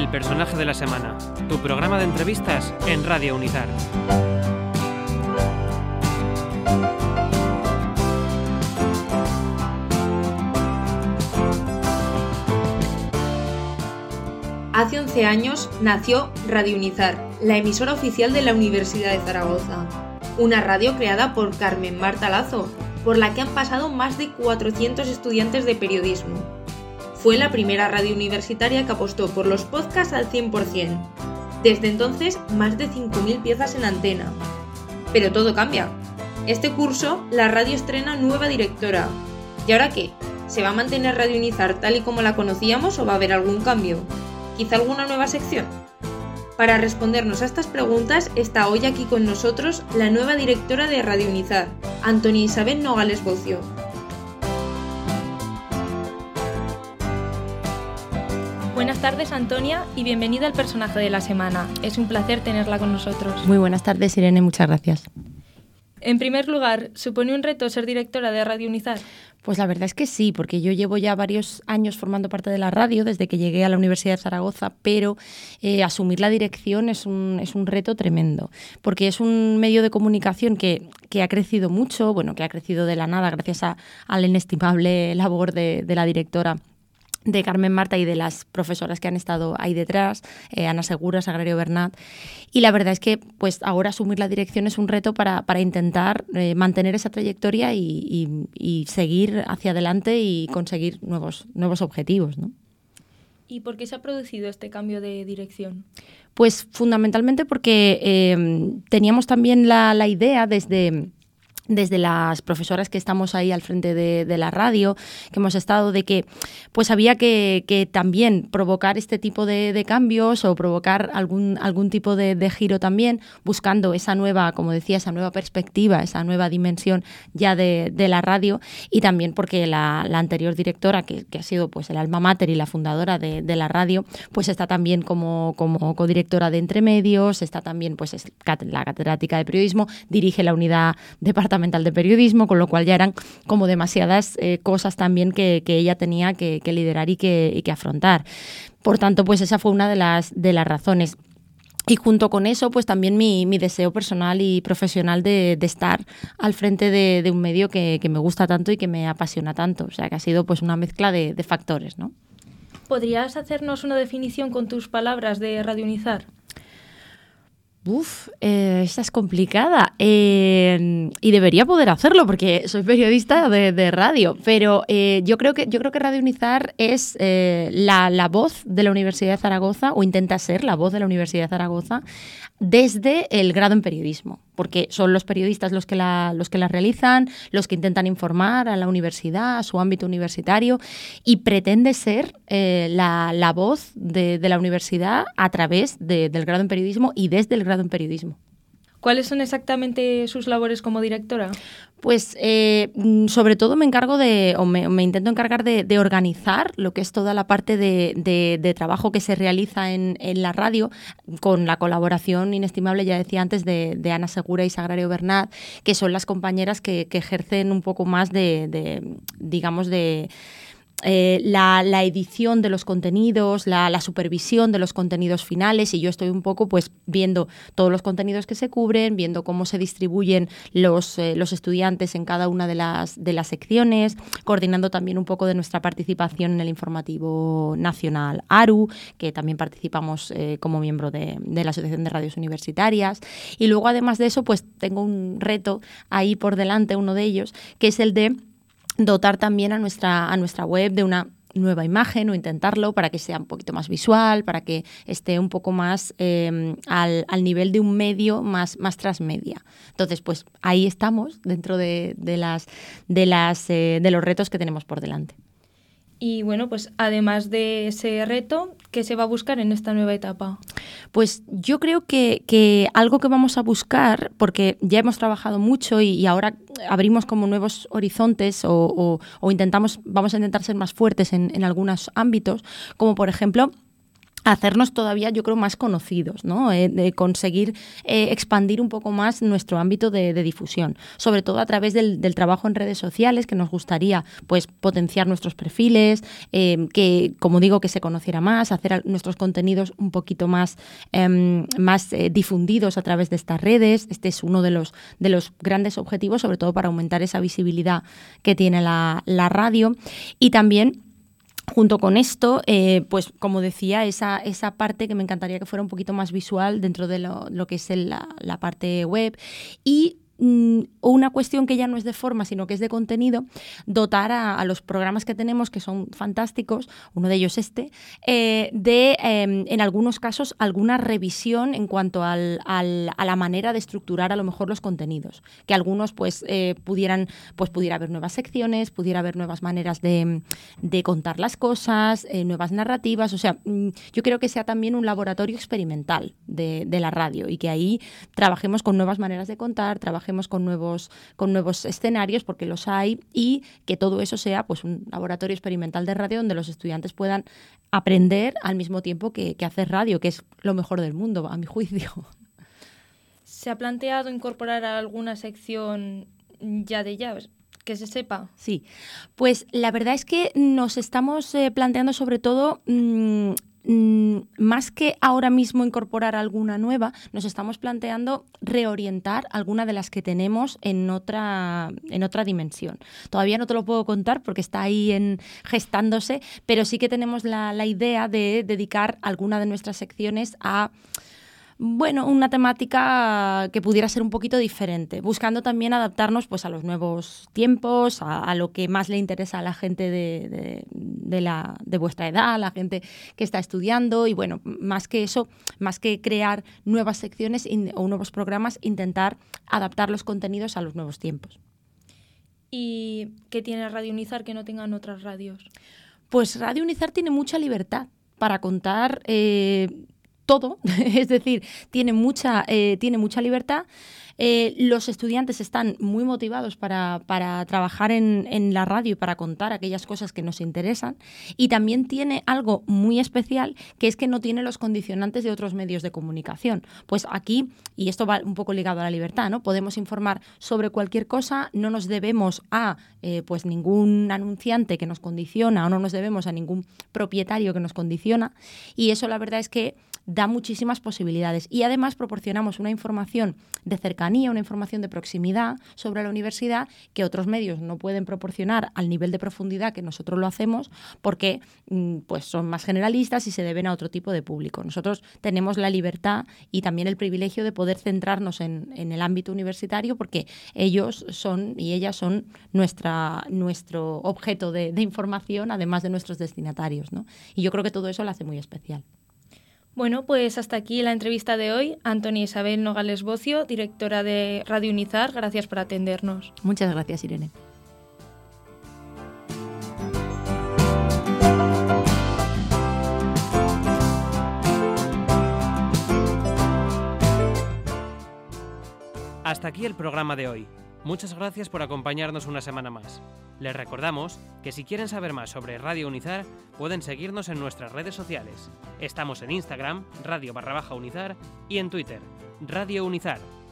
El personaje de la semana, tu programa de entrevistas en Radio Unizar. Hace 11 años nació Radio Unizar, la emisora oficial de la Universidad de Zaragoza. Una radio creada por Carmen Marta Lazo, por la que han pasado más de 400 estudiantes de periodismo. Fue la primera radio universitaria que apostó por los podcasts al 100%. Desde entonces, más de 5.000 piezas en antena. Pero todo cambia. Este curso, la radio estrena nueva directora. ¿Y ahora qué? ¿Se va a mantener Radio Unizar tal y como la conocíamos o va a haber algún cambio? ¿Quizá alguna nueva sección? Para respondernos a estas preguntas está hoy aquí con nosotros la nueva directora de Radio Unizar, Antonia Isabel Nogales Bocio. Buenas tardes, Antonia, y bienvenida al personaje de la semana. Es un placer tenerla con nosotros. Muy buenas tardes, Irene, muchas gracias. En primer lugar, ¿supone un reto ser directora de Radio Unizar? Pues la verdad es que sí, porque yo llevo ya varios años formando parte de la radio desde que llegué a la Universidad de Zaragoza, pero asumir la dirección es un reto tremendo, porque es un medio de comunicación que ha crecido mucho, que ha crecido de la nada gracias a la inestimable labor de la directora de Carmen Marta y de las profesoras que han estado ahí detrás, Ana Segura, Sagrario Bernat. Y la verdad es que pues ahora asumir la dirección es un reto para intentar mantener esa trayectoria y seguir hacia adelante y conseguir nuevos objetivos, ¿no? ¿Y por qué se ha producido este cambio de dirección? Pues fundamentalmente porque teníamos también la idea desde las profesoras que estamos ahí al frente de la radio, que hemos estado, de que pues había que también provocar este tipo de cambios o provocar algún tipo de giro también, buscando esa nueva, como decía, esa nueva perspectiva, esa nueva dimensión ya de la radio, y también porque la anterior directora, que ha sido pues el alma mater y la fundadora de la radio, pues está también como codirectora de Entremedios, está también pues es la catedrática de periodismo, dirige la unidad departamental de periodismo, con lo cual ya eran como demasiadas cosas también que ella tenía que liderar y que afrontar. Por tanto, pues esa fue una de las razones. Y junto con eso, pues también mi deseo personal y profesional de estar al frente de un medio que me gusta tanto y que me apasiona tanto. O sea, que ha sido pues una mezcla de factores, ¿no? ¿Podrías hacernos una definición con tus palabras de Radio Unizar? Esta es complicada y debería poder hacerlo porque soy periodista de radio, pero yo creo que Radio Unizar es la voz de la Universidad de Zaragoza, o intenta ser la voz de la Universidad de Zaragoza desde el grado en periodismo, porque son los periodistas los que la realizan, los que intentan informar a la universidad, a su ámbito universitario, y pretende ser la voz de la universidad a través del grado en periodismo y desde el grado en periodismo. ¿Cuáles son exactamente sus labores como directora? Pues sobre todo me intento encargar de organizar lo que es toda la parte de trabajo que se realiza en la radio, con la colaboración inestimable, ya decía antes, de Ana Segura y Sagrario Bernat, que son las compañeras que ejercen un poco más la edición de los contenidos, la supervisión de los contenidos finales, y yo estoy un poco pues viendo todos los contenidos que se cubren, viendo cómo se distribuyen los estudiantes en cada una de las secciones, coordinando también un poco de nuestra participación en el informativo nacional ARU, que también participamos como miembro de la Asociación de Radios Universitarias. Y luego, además de eso, pues tengo un reto ahí por delante, uno de ellos, que es el de dotar también a nuestra web de una nueva imagen, o intentarlo, para que sea un poquito más visual, para que esté un poco más al nivel de un medio más transmedia. Entonces, pues ahí estamos dentro de los retos que tenemos por delante. Y bueno, pues además de ese reto, ¿qué se va a buscar en esta nueva etapa? Pues yo creo que algo que vamos a buscar, porque ya hemos trabajado mucho y ahora abrimos como nuevos horizontes o vamos a intentar ser más fuertes en algunos ámbitos, como por ejemplo hacernos todavía, yo creo, más conocidos, ¿no? De conseguir expandir un poco más nuestro ámbito de difusión, sobre todo a través del trabajo en redes sociales, que nos gustaría pues potenciar nuestros perfiles, que, como digo, que se conociera más, hacer nuestros contenidos un poquito más difundidos a través de estas redes. Este es uno de los grandes objetivos, sobre todo para aumentar esa visibilidad que tiene la radio. Y también, junto con esto, pues como decía, esa parte que me encantaría que fuera un poquito más visual dentro de lo que es la parte web, y una cuestión que ya no es de forma, sino que es de contenido, dotar a los programas que tenemos, que son fantásticos, uno de ellos en algunos casos, alguna revisión en cuanto a la manera de estructurar a lo mejor los contenidos. Que algunos pudiera haber nuevas secciones, pudiera haber nuevas maneras de contar las cosas, nuevas narrativas. O sea, yo creo que sea también un laboratorio experimental de la radio, y que ahí trabajemos con nuevas maneras de contar, trabajemos con nuevos escenarios, porque los hay, y que todo eso sea pues un laboratorio experimental de radio donde los estudiantes puedan aprender al mismo tiempo que hacer radio, que es lo mejor del mundo, a mi juicio. ¿Se ha planteado incorporar alguna sección ya que se sepa? Sí, pues la verdad es que nos estamos planteando sobre todo más que ahora mismo incorporar alguna nueva, nos estamos planteando reorientar alguna de las que tenemos en otra dimensión. Todavía no te lo puedo contar porque está ahí gestándose, pero sí que tenemos la idea de dedicar alguna de nuestras secciones a una temática que pudiera ser un poquito diferente, buscando también adaptarnos pues a los nuevos tiempos, a lo que más le interesa a la gente de vuestra edad, a la gente que está estudiando, y bueno, más que eso, más que crear nuevas secciones o nuevos programas, intentar adaptar los contenidos a los nuevos tiempos. ¿Y qué tiene Radio Unizar que no tengan otras radios? Pues Radio Unizar tiene mucha libertad para contar todo, es decir, tiene mucha libertad. Los estudiantes están muy motivados para trabajar en la radio y para contar aquellas cosas que nos interesan, y también tiene algo muy especial, que es que no tiene los condicionantes de otros medios de comunicación. Pues aquí, y esto va un poco ligado a la libertad, ¿no? Podemos informar sobre cualquier cosa, no nos debemos a pues ningún anunciante que nos condiciona, o no nos debemos a ningún propietario que nos condiciona, y eso la verdad es que da muchísimas posibilidades. Y además proporcionamos una información de cercanía, una información de proximidad sobre la universidad que otros medios no pueden proporcionar al nivel de profundidad que nosotros lo hacemos, porque pues son más generalistas y se deben a otro tipo de público. Nosotros tenemos la libertad y también el privilegio de poder centrarnos en el ámbito universitario, porque ellos son y ellas son nuestro objeto de información, además de nuestros destinatarios, ¿no? Y yo creo que todo eso lo hace muy especial. Bueno, pues hasta aquí la entrevista de hoy. Antonia Isabel Nogales Bocio, directora de Radio Unizar, gracias por atendernos. Muchas gracias, Irene. Hasta aquí el programa de hoy. Muchas gracias por acompañarnos una semana más. Les recordamos que si quieren saber más sobre Radio Unizar, pueden seguirnos en nuestras redes sociales. Estamos en Instagram, radio_unizar, y en Twitter, Radio Unizar.